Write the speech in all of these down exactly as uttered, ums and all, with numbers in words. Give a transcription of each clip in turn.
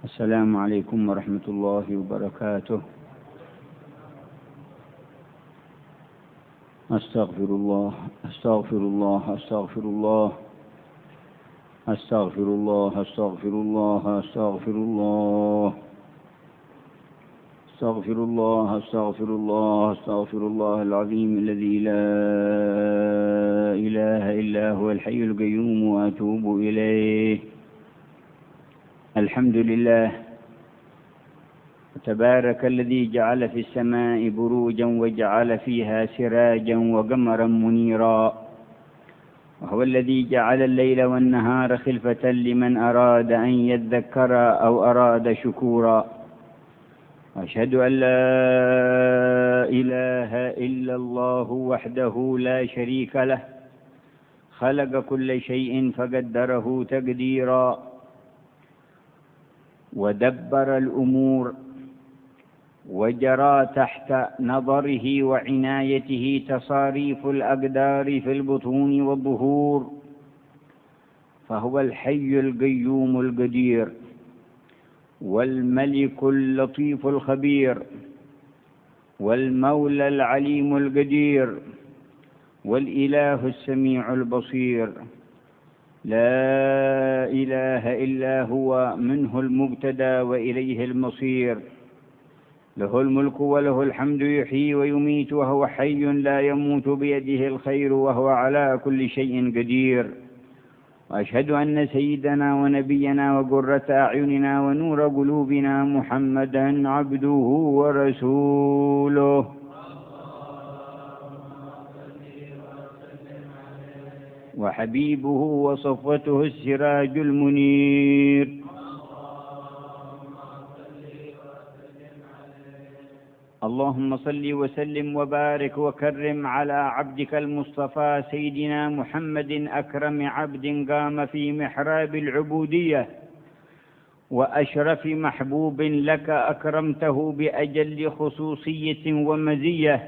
السلام عليكم ورحمة الله وبركاته. أستغفر الله أستغفر الله أستغفر الله أستغفر الله أستغفر الله أستغفر الله أستغفر الله أستغفر الله أستغفر الله العظيم الذي لا إله إلا هو الحي القيوم وأتوب إليه. الحمد لله. تبارك الذي جعل في السماء بروجا وجعل فيها سراجا وقمرا منيرا، وهو الذي جعل الليل والنهار خلفة لمن أراد أن يذكر أو أراد شكورا. أشهد أن لا إله إلا الله وحده لا شريك له، خلق كل شيء فقدره تقديرا، ودبر الأمور وجرى تحت نظره وعنايته تصاريف الأقدار في البطون والظهور، فهو الحي القيوم القدير، والملك اللطيف الخبير، والمولى العليم القدير، والإله السميع البصير. لا إله إلا هو، منه المبتدى وإليه المصير. له الملك وله الحمد، يحيي ويميت وهو حي لا يموت، بيده الخير وهو على كل شيء قدير. وأشهد أن سيدنا ونبينا وقرة أعيننا ونور قلوبنا محمدا عبده ورسوله، وحبيبه وصفوته السراج المنير. اللهم صل وسلم وبارك وكرم على عبدك المصطفى سيدنا محمد، أكرم عبد قام في محراب العبودية، وأشرف محبوب لك أكرمته بأجل خصوصية ومزية.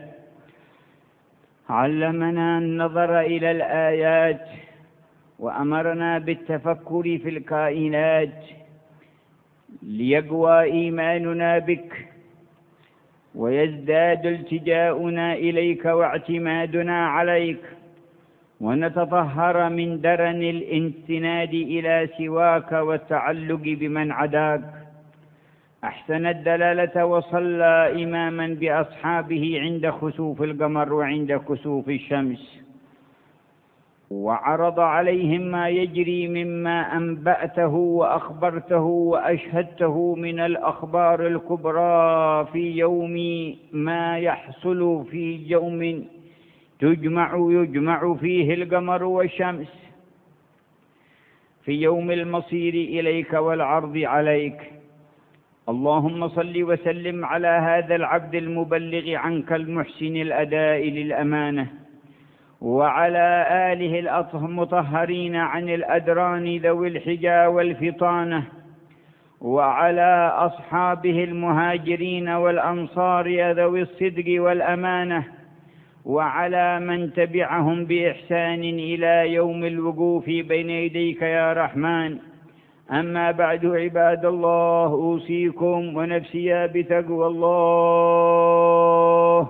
علمنا النظر إلى الآيات، وأمرنا بالتفكر في الكائنات، ليقوى إيماننا بك، ويزداد التجاؤنا إليك واعتمادنا عليك، ونتطهر من درن الانتناد إلى سواك والتعلق بمن عداك. أحسن الدلالة وصلى إماما بأصحابه عند خسوف القمر وعند كسوف الشمس، وعرض عليهم ما يجري مما أنبأته وأخبرته وأشهدته من الأخبار الكبرى في يوم ما يحصل في يوم تجمع يجمع فيه القمر والشمس، في يوم المصير إليك والعرض عليك. اللهم صل وسلم على هذا العبد المبلغ عنك المحسن الأداء للأمانة، وعلى آله المطهرين عن الأدران ذوي الحجى والفطانة، وعلى أصحابه المهاجرين والأنصار ذوي الصدق والأمانة، وعلى من تبعهم بإحسان إلى يوم الوقوف بين يديك يا رحمن. أما بعد، عباد الله، أوصيكم ونفسي بتقوى الله.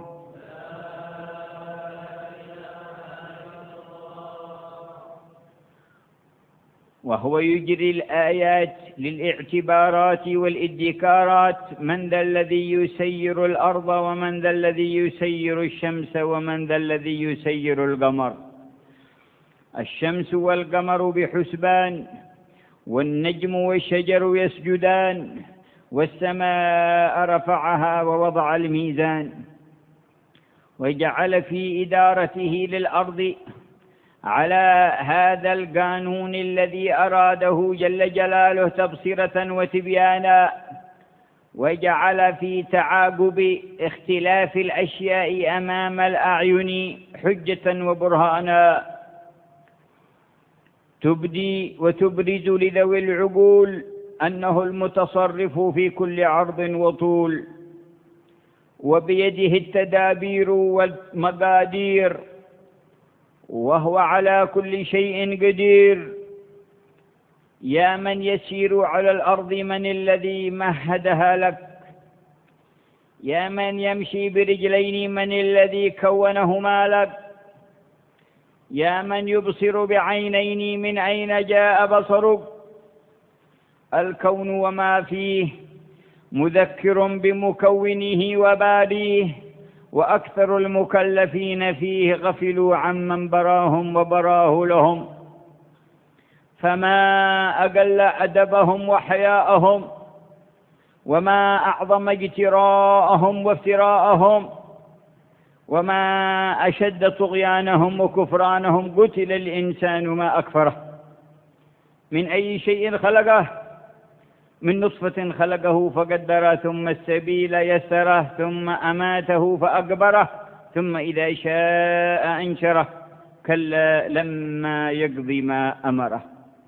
وهو يجري الآيات للاعتبارات والادكارات. من ذا الذي يسير الأرض، ومن ذا الذي يسير الشمس، ومن ذا الذي يسير القمر. الشمس والقمر بحسبان، والنجم والشجر يسجدان، والسماء رفعها ووضع الميزان، وجعل في إدارته للأرض على هذا القانون الذي أراده جل جلاله تبصرة وتبيانا، وجعل في تعاقب اختلاف الأشياء أمام الأعين حجة وبرهانا، تبدي وتبرز لذوي العقول أنه المتصرف في كل عرض وطول، وبيده التدابير والمقادير، وهو على كل شيء قدير. يا من يسير على الأرض من الذي مهدها لك؟ يا من يمشي برجلين من الذي كونهما لك؟ يا من يبصر بعينين من أين جاء بصرك؟ الكون وما فيه مذكر بمكونه وباريه، وأكثر المكلفين فيه غفلوا عمن براهم وبراه لهم، فما أقل أدبهم وحياءهم، وما أعظم اجتراءهم وافتراءهم، وما أشد طغيانهم وكفرانهم. قتل الإنسان ما أكفره. من أي شيء خلقه؟ من نطفة خلقه فقدره، ثم السبيل يسره، ثم أماته فأقبره، ثم إذا شاء أنشره. كلا لما يقض ما أمره.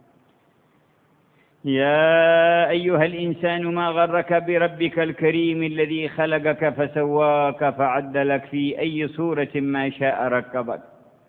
يا أيها الإنسان ما غرك بربك الكريم الذي خلقك فسواك فعدلك في أي صورة ما شاء ركبك.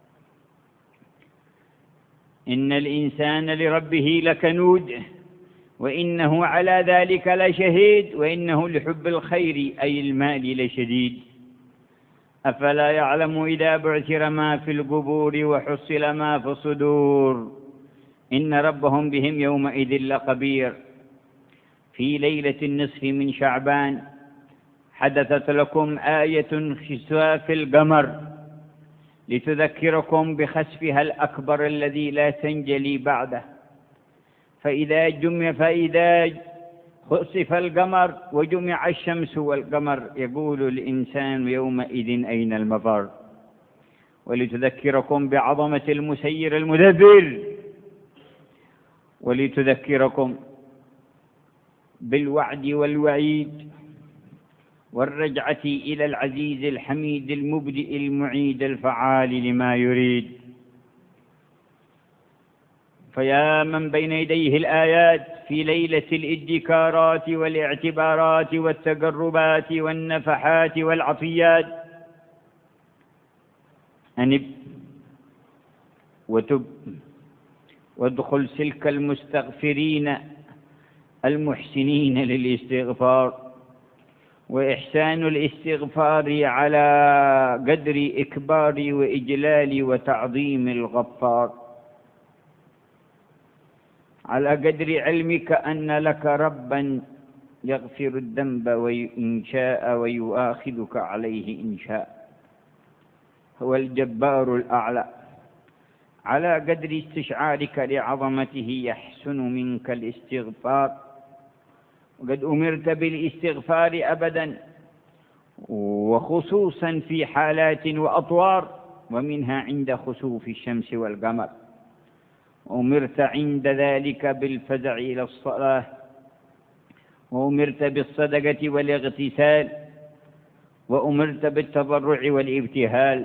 إن الإنسان لربه لكنود، وإنه على ذلك لشهيد، وإنه لحب الخير أي المال لشديد. أفلا يعلم إذا بعثر ما في القبور وحصل ما في الصدور إن ربهم بهم يومئذ لخبير. في ليلة النصف من شعبان حدثت لكم آية خساف القمر لتذكركم بخسفها الأكبر الذي لا تنجلي بعده. فإذا جمع فإذا خسف القمر وجمع الشمس والقمر يقول الإنسان يومئذ أين المفر. ولتذكركم بعظمة المسير المدبر، ولتذكركم بالوعد والوعيد والرجعة إلى العزيز الحميد المبدئ المعيد الفعال لما يريد. فيا من بين يديه الآيات في ليلة الادكارات والاعتبارات والتقربات والنفحات والعطيات، أنب وتب وادخل سلك المستغفرين المحسنين للاستغفار. وإحسان الاستغفار على قدر إكبار وإجلال وتعظيم الغفار، على قدر علمك أن لك ربا يغفر الذنب إن شاء ويؤاخذك عليه إن شاء. هو الجبار الأعلى. على قدر استشعارك لعظمته يحسن منك الاستغفار. وقد أمرت بالاستغفار أبدا، وخصوصا في حالات وأطوار، ومنها عند خسوف الشمس والقمر. أمرت عند ذلك بالفزع إلى الصلاة، وأمرت بالصدقة والاغتسال، وأمرت بالتضرع والابتهال.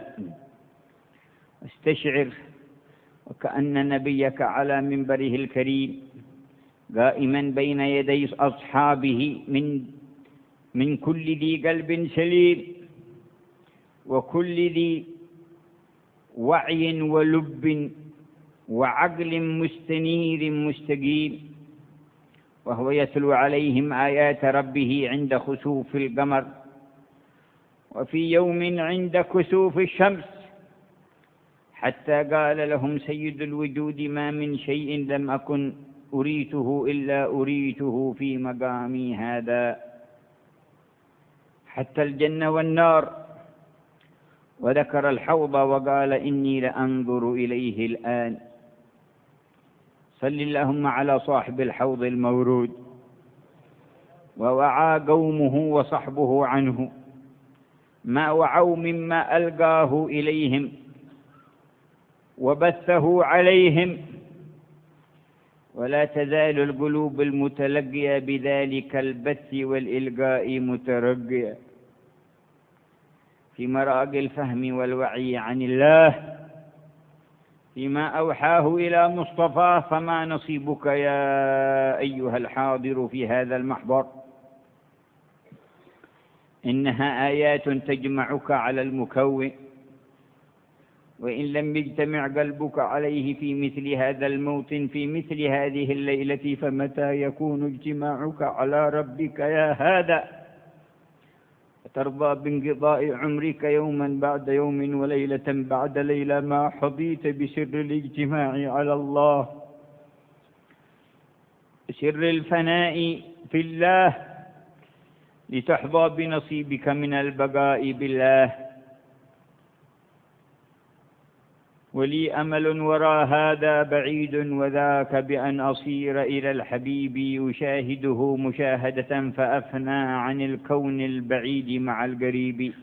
استشعر وكأن نبيك على منبره الكريم قائما بين يدي أصحابه من من كل ذي قلب سليم وكل ذي وعي ولب وعقل مستنير مستقيم، وهو يتلو عليهم آيات ربه عند خسوف القمر، وفي يوم عند كسوف الشمس، حتى قال لهم سيد الوجود ما من شيء لم أكن أريته إلا أريته في مقامي هذا، حتى الجنة والنار. وذكر الحوض وقال إني لأنظر إليه الآن. صل اللهم على صاحب الحوض المورود. ووعى قومه وصحبه عنه ما وعوا مما ألقاه إليهم وبثه عليهم. ولا تزال القلوب المتلقية بذلك البث والإلقاء مترقية في مراق الفهم والوعي عن الله فيما أوحاه إلى مصطفاه. فما نصيبك يا أيها الحاضر في هذا المحضر؟ إنها آيات تجمعك على المكون وإن لم يجتمع قلبك عليه في مثل هذا الموطن في مثل هذه الليلة فمتى يكون اجتماعك على ربك يا هذا؟ ترضى بانقضاء عمرك يوما بعد يوم وليلة بعد ليلة ما حظيت بسر الاجتماع على الله، سر الفناء في الله، لتحظى بنصيبك من البقاء بالله. ولي أمل وراء هذا بعيد وذاك بأن أصير إلى الحبيب أشاهده مشاهدة فأفنى عن الكون البعيد مع القريب،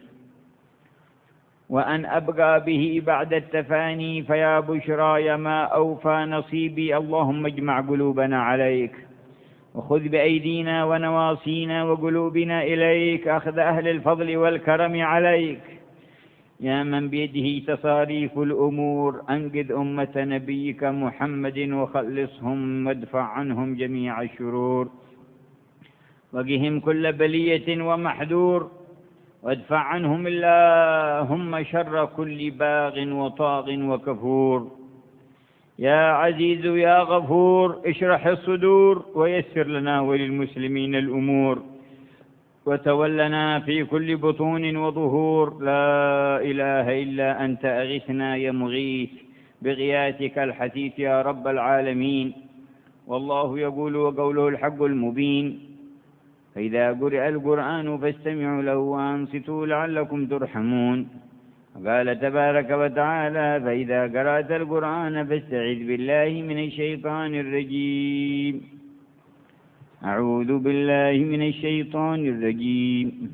وأن أبقى به بعد التفاني فيا بشراي ما أوفى نصيبي. اللهم اجمع قلوبنا عليك وخذ بأيدينا ونواصينا وقلوبنا إليك أخذ أهل الفضل والكرم عليك. يا من بيده تصاريف الأمور أنقذ أمة نبيك محمد وخلصهم وادفع عنهم جميع الشرور، وقهم كل بلية ومحذور، وادفع عنهم اللهم شر كل باغ وطاغ وكفور. يا عزيز يا غفور اشرح الصدور ويسر لنا وللمسلمين الأمور، وتولنا في كل بطون وظهور. لا إله إلا أنت أغثنا يا مغيث بغياثك الحثيث يا رب العالمين. والله يقول وقوله الحق المبين: فإذا قرئ القرآن فاستمعوا له وأنصتوا لعلكم ترحمون. قال تبارك وتعالى: فإذا قرأت القرآن فاستعذ بالله من الشيطان الرجيم. أعوذ بالله من الشيطان الرجيم.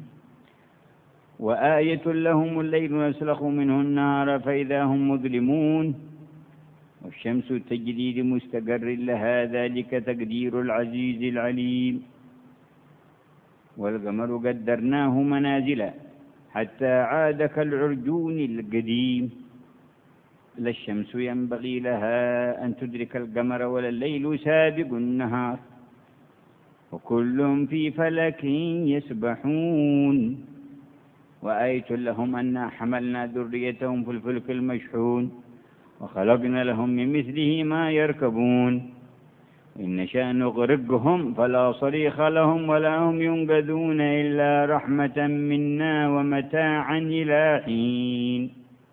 وآية لهم الليل نسلخ منه النهار فإذا هم مظلمون، والشمس تجري لمستقر لها ذلك تقدير العزيز العليم. والقمر قدرناه منازل حتى عاد كالعرجون القديم. لا الشمس ينبغي لها أن تدرك القمر ولا الليل سابق النهار وكل في فلك يسبحون. وآية لهم أنا حملنا ذريتهم في الفلك المشحون وخلقنا لهم من مثله ما يركبون إن نشأ نغرقهم فلا صريخ لهم ولا هم ينقذون إلا رحمة منا ومتاعا إلى حين.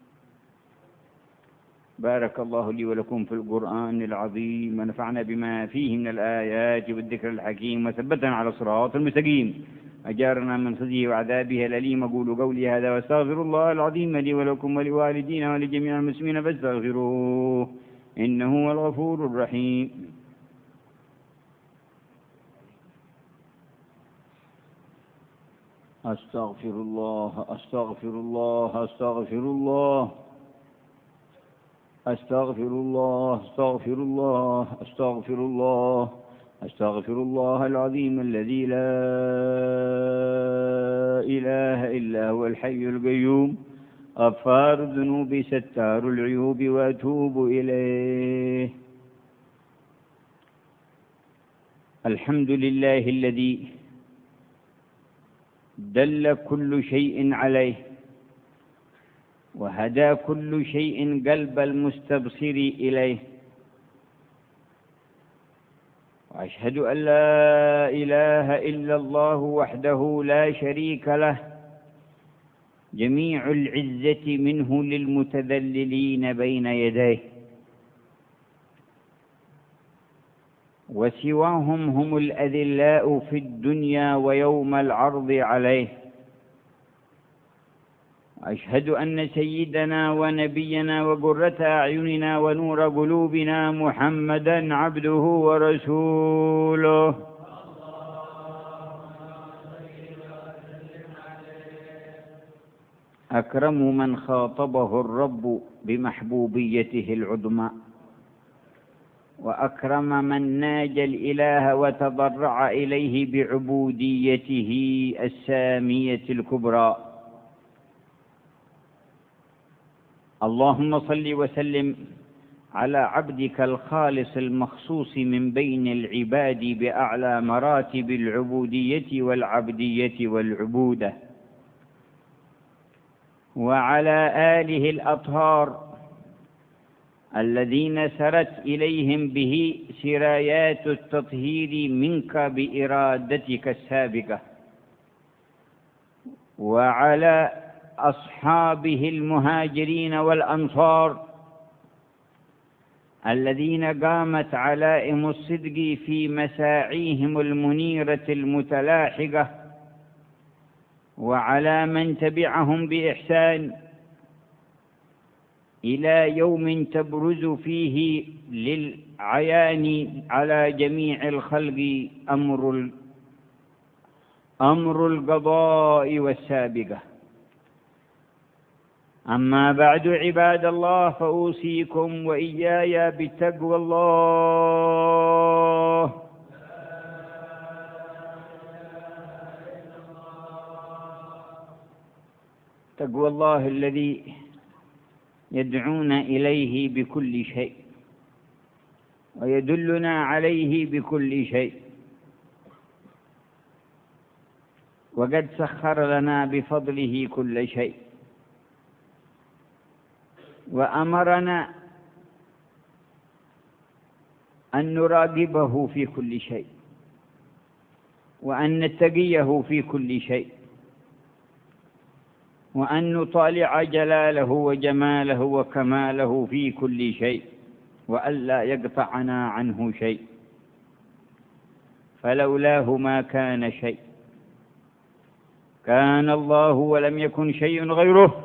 بارك الله لي ولكم في القرآن العظيم ونفعنا بما فيه من الآيات والذكر الحكيم وثبتنا على الصراط المستقيم، أجارنا من خزيه وعذابه الأليم. أقول قولي هذا واستغفر الله العظيم لي ولكم ولوالدينا ولجميع المسلمين فاستغفروه إنه هو الغفور الرحيم. أستغفر الله أستغفر الله أستغفر الله أستغفر الله أستغفر الله أستغفر الله أستغفر الله العظيم الذي لا إله إلا هو الحي القيوم غفار الذنوب ستار العيوب وأتوب إليه. الحمد لله الذي دل كل شيء عليه وهدى كل شيء قلب المستبصر إليه. وأشهد أن لا إله إلا الله وحده لا شريك له جميع العزة منه للمتذللين بين يديه، وسواهم هم الأذلاء في الدنيا ويوم العرض عليه. أشهد أن سيدنا ونبينا وقرة أعيننا ونور قلوبنا محمدا عبده ورسوله أكرم من خاطبه الرب بمحبوبيته العظمى، وأكرم من ناجى الإله وتضرع إليه بعبوديته السامية الكبرى. اللهم صل وسلم على عبدك الخالص المخصوص من بين العباد بأعلى مراتب العبودية والعبدية والعبودة، وعلى آله الأطهار الذين سرت إليهم به سرايات التطهير منك بإرادتك السابقة، وعلى أصحابه المهاجرين والأنصار الذين قامت علائم الصدق في مساعيهم المنيرة المتلاحقة، وعلى من تبعهم بإحسان إلى يوم تبرز فيه للعيان على جميع الخلق أمر أمر القضاء والسابقة. أما بعد عباد الله، فأوصيكم وإياي بتقوى الله. تقوى الله الذي يدعونا إليه بكل شيء ويدلنا عليه بكل شيء، وقد سخر لنا بفضله كل شيء، وأمرنا أن نراقبه في كل شيء، وأن نتقيه في كل شيء، وأن نطالع جلاله وجماله وكماله في كل شيء، وألا يقطعنا عنه شيء، فلولاه ما كان شيء. كان الله ولم يكن شيء غيره،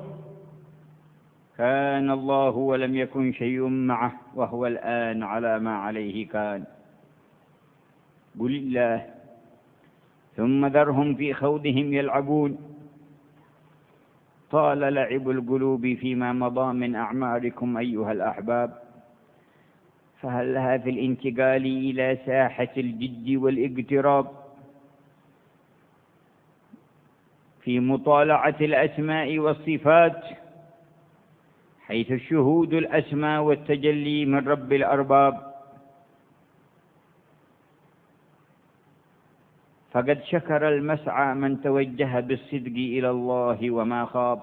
كان الله ولم يكن شيء معه، وهو الآن على ما عليه كان. قل الله ثم ذرهم في خوضهم يلعبون. طال لعب القلوب فيما مضى من أعماركم أيها الأحباب، فهل لها في الانتقال إلى ساحة الجد والاقتراب في مطالعة الأسماء والصفات، حيث الشهود الأسمى والتجلي من رب الأرباب. فقد شكر المسعى من توجه بالصدق إلى الله وما خاب.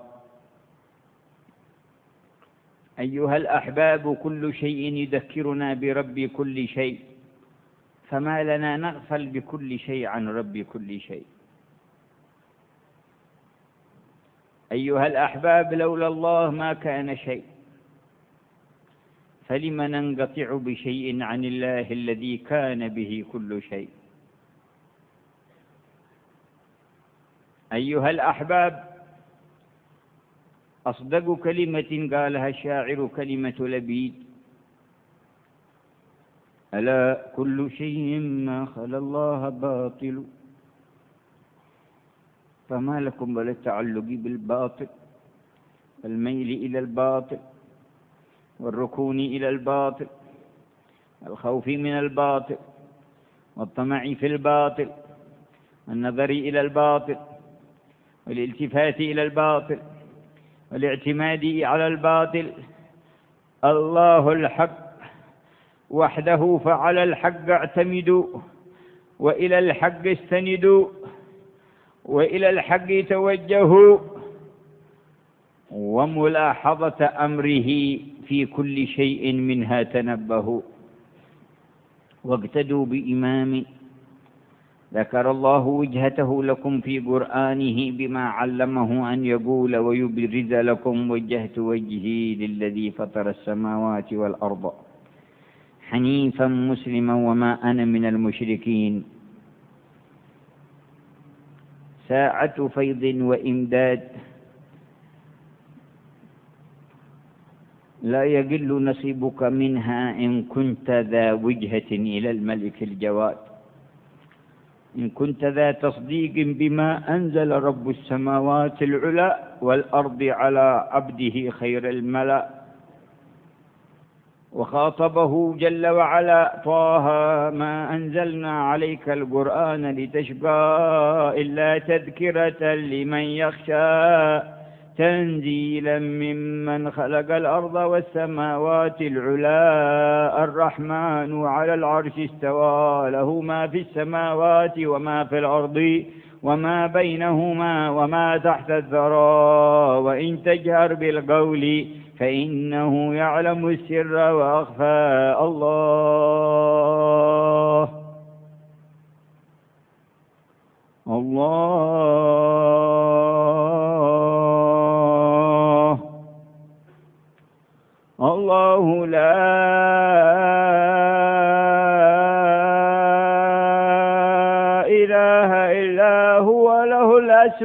أيها الأحباب، كل شيء يذكرنا برب كل شيء، فما لنا نغفل بكل شيء عن رب كل شيء. أيها الأحباب، لولا الله ما كان شيء، فلم ننقطع بشيء عن الله الذي كان به كل شيء. أيها الأحباب، أصدق كلمة قالها الشاعر كلمة لبيد: ألا كل شيء ما خلا الله باطل، فما لكم ولا التعلق بالباطل، الميل إلى الباطل، والركون إلى الباطل، الخوف من الباطل، والطمع في الباطل، النظر إلى الباطل، والالتفات إلى الباطل، والاعتماد على الباطل. الله الحق وحده، فعلى الحق اعتمدوا، وإلى الحق استندوا، وإلى الحق توجهوا، وملاحظة أمره في كل شيء منها تنبهوا، واقتدوا بإمام ذكر الله وجهته لكم في قرآنه بما علمه أن يقول ويبرز لكم: وجهت وجهي للذي فطر السماوات والأرض حنيفا مسلما وما أنا من المشركين. ساعة فيض وإمداد لا يقل نصيبك منها إن كنت ذا وجهة إلى الملك الجواد، إن كنت ذا تصديق بما أنزل رب السماوات العلى والأرض على عبده خير الملأ. وخاطبه جل وعلا: طه ما أنزلنا عليك القرآن لتشقى إلا تذكرة لمن يخشى تنزيلا ممن خلق الأرض والسماوات العلى الرحمن على العرش استوى له ما في السماوات وما في الأرض وما بينهما وما تحت الثرى، وإن تجهر بالقول فإنه يعلم السر وأخفى. الله الله الله لا إله إلا هو، له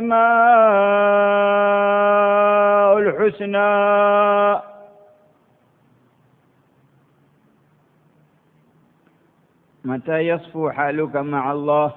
الأسماء الحسنى. متى يصفو حالك مع الله؟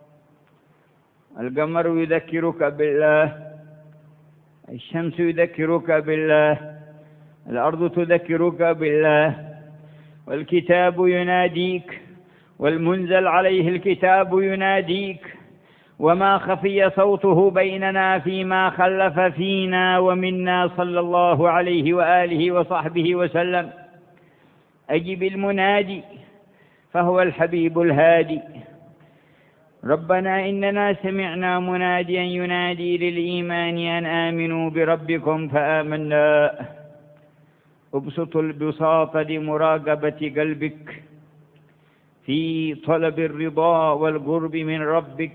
القمر يذكرك بالله، الشمس يذكرك بالله، الأرض تذكرك بالله، والكتاب يناديك، والمنزل عليه الكتاب يناديك، وما خفي صوته بيننا فيما خلف فينا ومنا صلى الله عليه وآله وصحبه وسلم. أجب المنادي فهو الحبيب الهادي. ربنا إننا سمعنا مناديا ينادي للإيمان أن آمنوا بربكم فآمنا. ابسط البساط لمراقبة قلبك في طلب الرضا والقرب من ربك.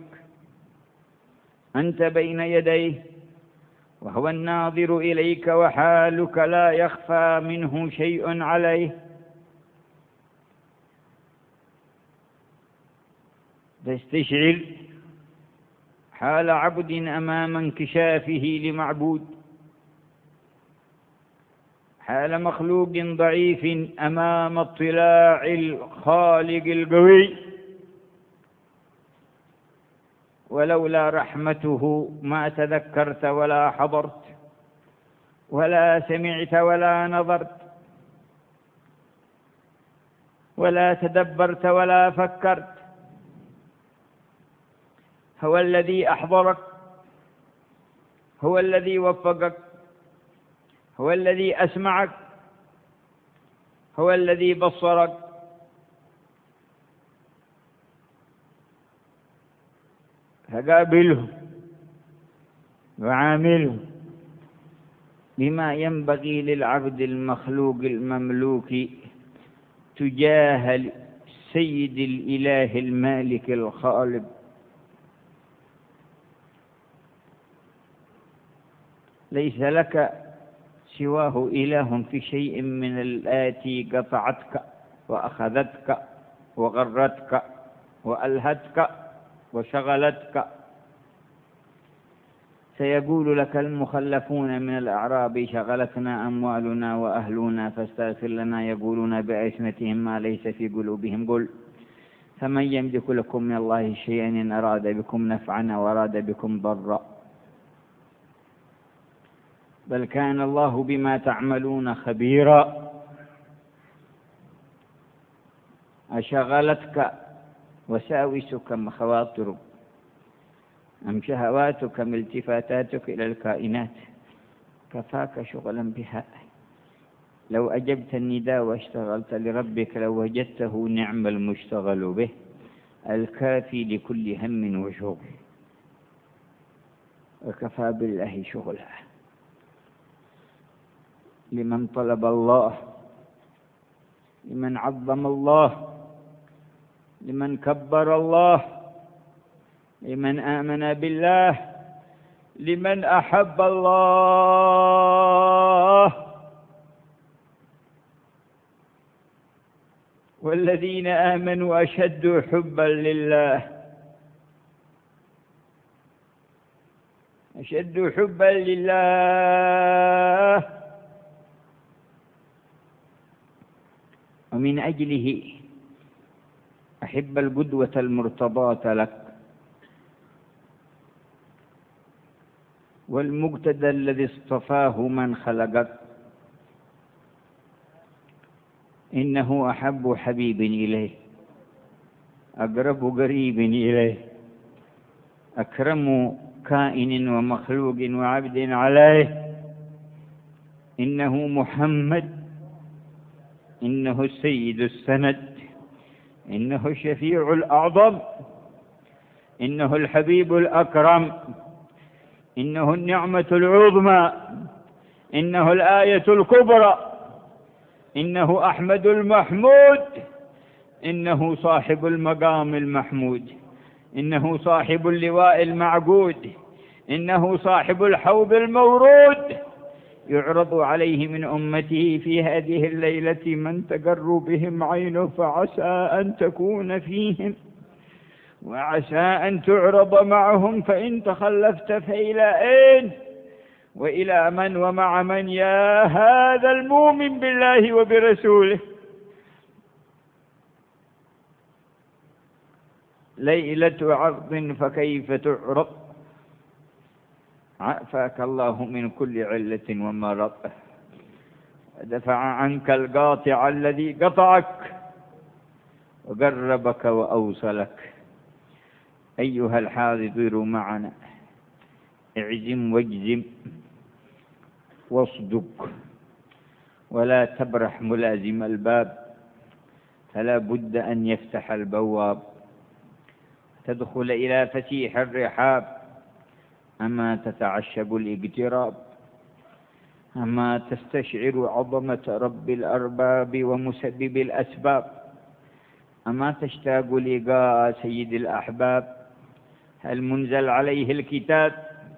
أنت بين يديه وهو الناظر إليك، وحالك لا يخفى منه شيء عليه. تستشعر حال عبد أمام انكشافه لمعبود، حال مخلوق ضعيف أمام اطلاع الخالق القوي. ولولا رحمته ما تذكرت ولا حضرت ولا سمعت ولا نظرت ولا تدبرت ولا فكرت. هو الذي أحضرك، هو الذي وفقك، هو الذي أسمعك، هو الذي بصرك. فقابله وعامله بما ينبغي للعبد المخلوق المملوك تجاه سيد الإله المالك الخالق. ليس لك سواه إله في شيء من الآتي قطعتك وأخذتك وغرتك وألهتك وشغلتك. سيقول لك المخلفون من الأعراب شغلتنا أموالنا وأهلنا فاستغفر لنا، يقولون بألسنتهم ما ليس في قلوبهم. قل فمن يملك لكم من الله شيئا إن أراد بكم نفعا وأراد بكم ضرا، بل كان الله بما تعملون خبيرا. أشغلتك وساوسك خواطرك أم شهواتك أم التفاتاتك إلى الكائنات؟ كفاك شغلا بها. لو أجبت النداء واشتغلت لربك لو وجدته نعم المشتغل به، الكافي لكل هم وشغل، وكفى بالله شغلا. لمن طلب الله، لمن عظم الله، لمن كبر الله، لمن آمن بالله، لمن أحب الله. والذين آمنوا أشد حبا لله، أشد حبا لله. ومن أجله أحب القدوة المرتضاة لك، والمقتدى الذي اصطفاه من خلقك. إنه أحب حبيب إليه، أقرب قريب إليه، أكرم كائن ومخلوق وعبد عليه. إنه محمد، إنه السيد السند، إنه الشفيع الأعظم، إنه الحبيب الأكرم، إنه النعمة العظمى، إنه الآية الكبرى، إنه أحمد المحمود، إنه صاحب المقام المحمود، إنه صاحب اللواء المعقود، إنه صاحب الحوض المورود. يعرض عليه من أمته في هذه الليلة من تقر بهم عينه، فعسى أن تكون فيهم وعسى أن تعرض معهم، فإن تخلفت فإلى أين وإلى من ومع من يا هذا المؤمن بالله وبرسوله؟ ليلة عرض فكيف تعرض؟ عافاك الله من كل علة ومرض، ودفع عنك القاطع الذي قطعك، وقربك وأوصلك. أيها الحاضر معنا، اعزم واجزم واصدق، ولا تبرح ملازم الباب، فلا بد أن يفتح البواب، تدخل إلى فسيح الرحاب. أما تتعشب الاقتراب، أما تستشعر عظمة رب الأرباب ومسبب الأسباب، أما تشتاق لقاء سيد الأحباب. هل منزل عليه الكتاب؟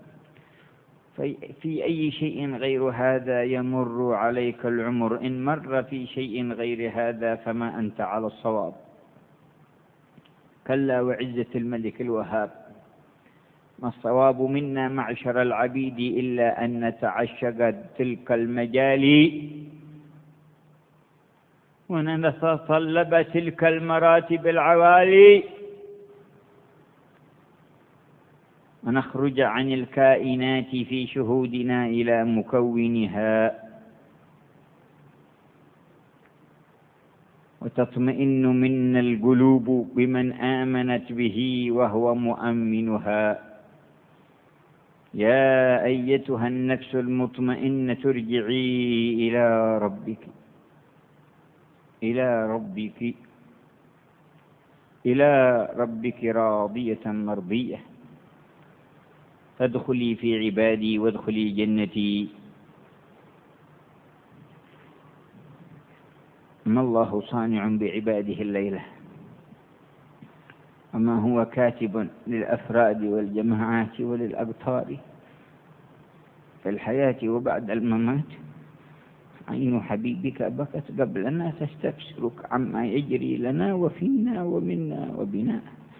في أي شيء غير هذا يمر عليك العمر؟ إن مر في شيء غير هذا فما أنت على الصواب. كلا وعزة الملك الوهاب، ما الصواب منا معشر العبيد إلا أن نتعشق تلك المجالي ونتطلب تلك المراتب العوالي، ونخرج عن الكائنات في شهودنا إلى مكونها، وتطمئن منا القلوب بمن آمنت به وهو مؤمنها. يا أيتها النفس المطمئنة ارجعي إلى ربك إلى ربك إلى ربك راضية مرضية، فادخلي في عبادي وادخلي جنتي. ما الله صانع بعباده الليلة، وما هو كاتب للأفراد والجماعات وللأبطال في الحياة وبعد الممات. عين حبيبك بكت قبلنا تستبشرك عما يجري لنا وفينا ومنا وبنا.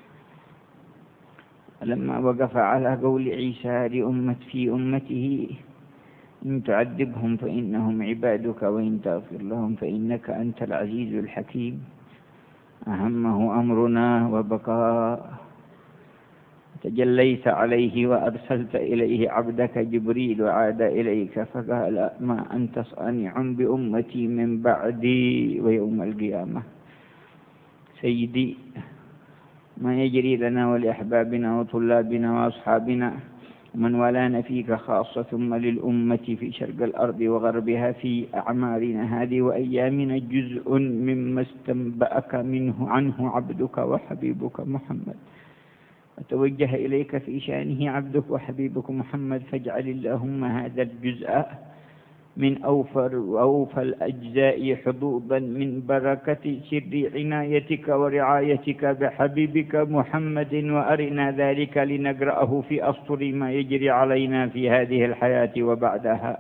لما وقف على قول عيسى لأمة في أمته: إن تعذبهم فإنهم عبادك وإن تغفر لهم فإنك أنت العزيز الحكيم، أهمه أمرنا وبقى، تجليت عليه وأرسلت إليه عبدك جبريل، عاد إليك فقال: ما أنت صانع بأمتي من بعدي ويوم القيامة. سيدي، ما يجري لنا ولأحبابنا وطلابنا وأصحابنا ومن ولانا فيك خاصة، ثم للأمة في شرق الأرض وغربها في أعمارنا هذه وأيامنا جزء مما استنبأك منه عنه عبدك وحبيبك محمد، وتوجه إليك في شأنه عبدك وحبيبك محمد، فاجعل اللهم هذا الجزء من أوفر وأوفى الأجزاء حظوظا من بركة سر عنايتك ورعايتك بحبيبك محمد، وأرنا ذلك لنقرأه في أسطر ما يجري علينا في هذه الحياة وبعدها.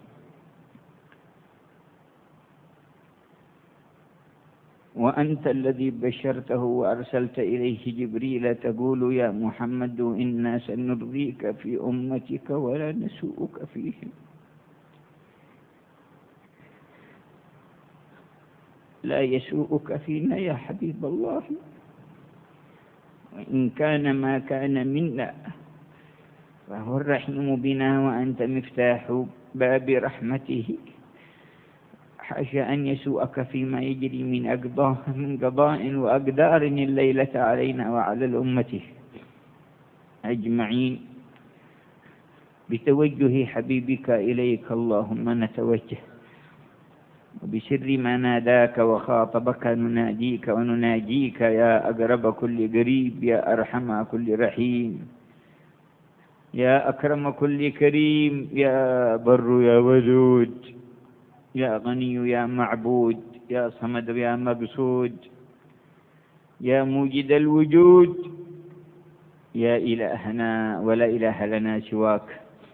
وأنت الذي بشرته وأرسلت إليه جبريل تقول: يا محمد إنا سنرضيك في أمتك ولا نسوءك فيهم. لا يسوءك فينا يا حبيب الله، وإن كان ما كان منا فهو الرحيم بنا، وأنت مفتاح باب رحمته. حاشا أن يسوءك فيما يجري من أقضاء من قضاء وأقدار الليلة علينا وعلى الأمة أجمعين. بتوجه حبيبك إليك اللهم نتوجه، وبسر ما ناداك وخاطبك نناديك ونناجيك يا أقرب كل قريب، يا أرحم كل رحيم، يا أكرم كل كريم، يا بر يا ودود، يا غني يا معبود، يا صمد يا مقصود، يا موجد الوجود، يا إلهنا ولا إله لنا سواك.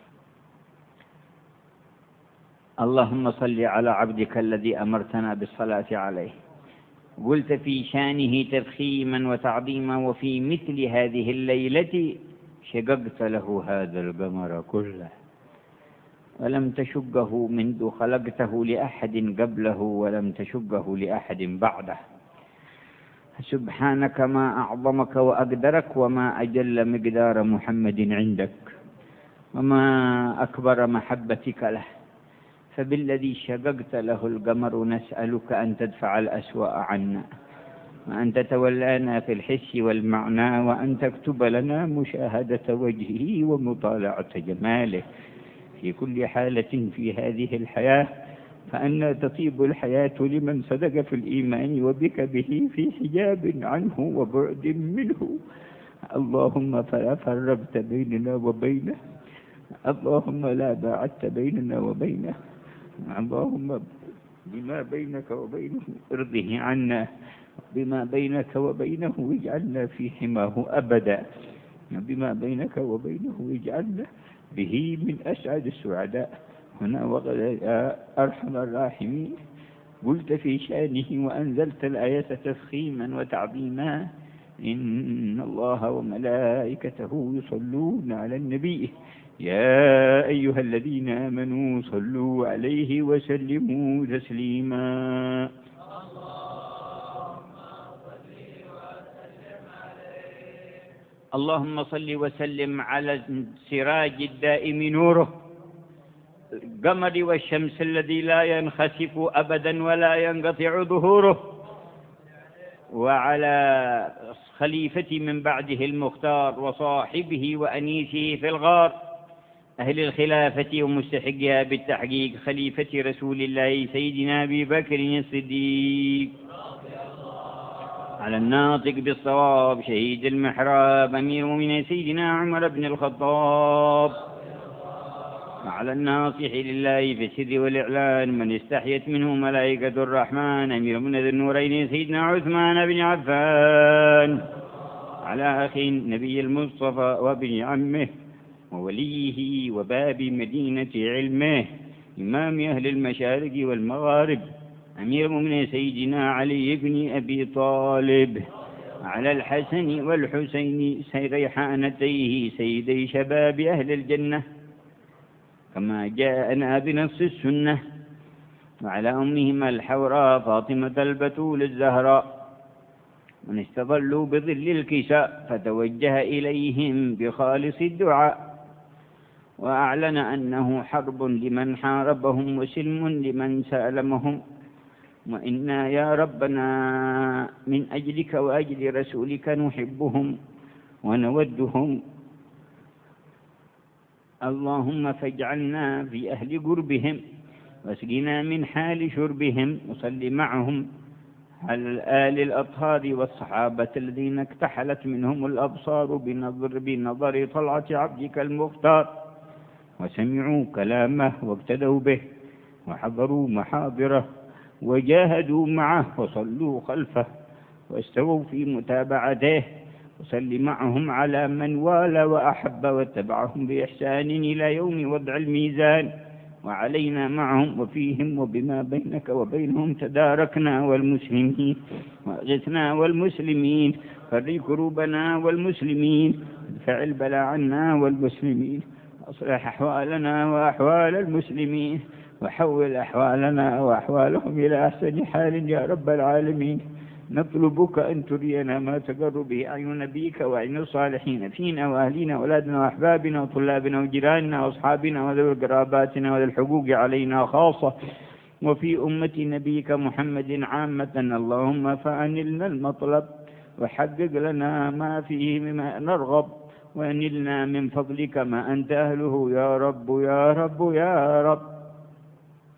اللهم صل على عبدك الذي أمرتنا بالصلاة عليه، قلت في شانه تفخيما وتعظيما، وفي مثل هذه الليلة شققت له هذا القمر كله، ولم تشقه منذ خلقته لأحد قبله، ولم تشقه لأحد بعده. سبحانك ما أعظمك وأقدرك، وما أجل مقدار محمد عندك، وما أكبر محبتك له. فبالذي شققت له القمر نسألك أن تدفع الأسوأ عنا، وأن تتولانا في الحس والمعنى، وأن تكتب لنا مشاهدة وجهه ومطالعة جماله في كل حالة في هذه الحياة، فأن تطيب الحياة لمن صدق في الإيمان وبك به في حجاب عنه وبعد منه. اللهم فلا فرقت بيننا وبينه، اللهم لا باعدت بيننا وبينه، اللهم بما بينك وبينه ارضه عنا، بما بينك وبينه اجعلنا في حماه أبدا، بما بينك وبينه اجعلنا به من أسعد السعداء هنا وغدا يا أرحم الراحمين. قلت في شانه وأنزلت الآية تفخيما وتعظيما: إن الله وملائكته يصلون على النبي يا أيها الذين آمنوا صلوا عليه وسلموا تسليما. اللهم صل وسلم على السراج الدائم نوره، القمر والشمس الذي لا ينخسف أبدا ولا ينقطع ظهوره، وعلى خليفة من بعده المختار وصاحبه وأنيسه في الغار، أهل الخلافة ومستحقها بالتحقيق، خليفة رسول الله سيدنا أبي بكر الصديق، على الناطق بالصواب شهيد المحراب أمير المؤمنين سيدنا عمر بن الخطاب، وعلى الناصح لله في السر والإعلان من استحيت منه ملائكة الرحمن أمير من ذي النورين سيدنا عثمان بن عفان، على أخي النبي المصطفى وابن عمه ووليه وباب مدينة علمه إمام أهل المشارق والمغارب أمير المؤمنين سيدنا علي بن أبي طالب، على الحسن والحسين ريحانتيه سيدي شباب أهل الجنة كما جاءنا بنص السنة، وعلى أمهما الحوراء فاطمة البتول الزهراء، من استظلوا بظل الكساء فتوجه إليهم بخالص الدعاء، وأعلن أنه حرب لمن حاربهم وسلم لمن سالمهم، وإنا يا ربنا من أجلك وأجل رسولك نحبهم ونودهم. اللهم فاجعلنا في أهل قربهم واسقنا من حال شربهم، وصل معهم على الآل الأطهار والصحابة الذين اكتحلت منهم الأبصار بنظر, بنظر طلعة عبدك المختار، وسمعوا كلامه واقتدوا به وحضروا محاضره وجاهدوا معه وصلوا خلفه واستووا في متابعته، وصل معهم على من والى وأحب واتبعهم بإحسان إلى يوم وضع الميزان، وعلينا معهم وفيهم وبما بينك وبينهم تداركنا والمسلمين، وأغثنا والمسلمين، فرج كروبنا والمسلمين، ادفع البلاء عنا والمسلمين، أصلح أحوالنا وأحوال المسلمين، وحول أحوالنا وأحوالهم إلى أحسن حال يا رب العالمين. نطلبك أن ترينا ما تقر به أعين نبيك وأعين الصالحين فينا وأهلنا وأولادنا وأحبابنا وطلابنا وجيراننا وأصحابنا وذوي قراباتنا وذوي الحقوق علينا خاصة، وفي أمة نبيك محمد عامة. اللهم فأنلنا المطلب وحقق لنا ما فيه مما نرغب، وأنلنا من فضلك ما أنت أهله يا رب يا رب يا رب.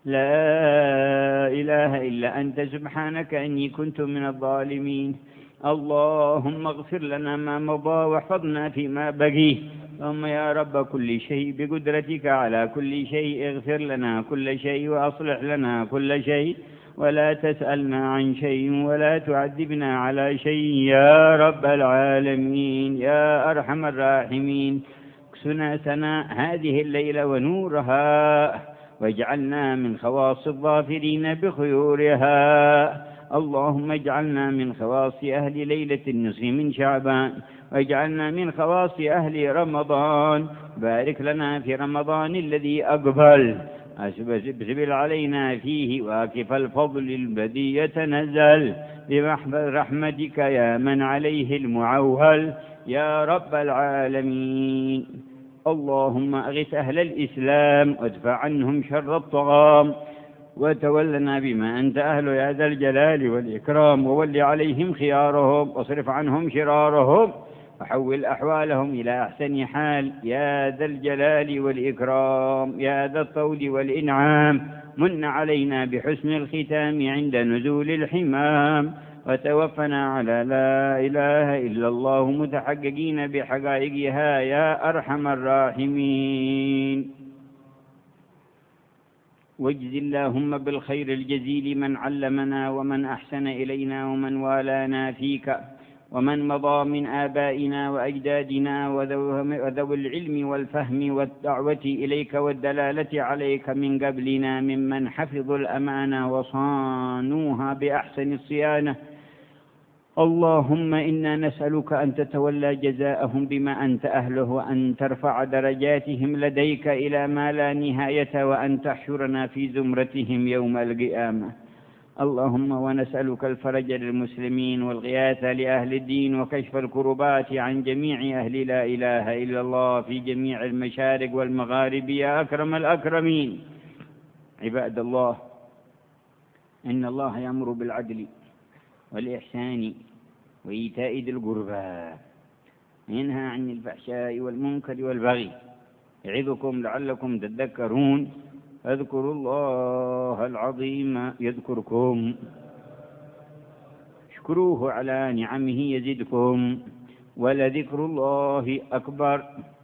لا إله إلا أنت سبحانك إني كنت من الظالمين. اللهم اغفر لنا ما مضى واحفظنا فيما بقي. اللهم يا رب كل شيء بقدرتك على كل شيء اغفر لنا كل شيء وأصلح لنا كل شيء، ولا تسألنا عن شيء ولا تعذبنا على شيء يا رب العالمين يا أرحم الراحمين. اكسنا سنا هذه الليلة ونورها، واجعلنا من خواص الظافرين بخيورها. اللهم اجعلنا من خواص أهل ليلة النصف من شعبان، واجعلنا من خواص أهل رمضان. بارك لنا في رمضان الذي أقبل، أسبل علينا فيه واكف الفضل الذي يتنزل برحمتك يا من عليه المعول يا رب العالمين. اللهم أغث أهل الإسلام وادفع عنهم شر الطغام، وتولنا بما أنت أهل يا ذا الجلال والإكرام، وول عليهم خيارهم واصرف عنهم شرارهم، وحول أحوالهم إلى أحسن حال يا ذا الجلال والإكرام يا ذا الطول والإنعام. من علينا بحسن الختام عند نزول الحمام، وتوفنا على لا إله إلا الله متحققين بحقائقها يا أرحم الراحمين. واجز اللهم بالخير الجزيل من علمنا ومن أحسن إلينا ومن والانا فيك، ومن مضى من آبائنا وأجدادنا وذوي العلم والفهم والدعوة إليك والدلالة عليك من قبلنا، ممن حفظوا الأمانة وصانوها بأحسن الصيانة. اللهم إنا نسألك أن تتولى جزاءهم بما أنت أهله، وأن ترفع درجاتهم لديك إلى ما لا نهاية، وأن تحشرنا في زمرتهم يوم القيامة. اللهم ونسألك الفرج للمسلمين والغياثة لأهل الدين وكشف الكربات عن جميع أهل لا إله إلا الله في جميع المشارق والمغارب يا أكرم الأكرمين. عباد الله، إن الله يأمر بالعدل والإحسان وإيتاء ذي القربى، ينهى عن الفحشاء والمنكر والبغي، يعظكم لعلكم تذكرون. اذكروا الله العظيم يذكركم، اشكروه على نعمه يزدكم، ولذكر الله أكبر.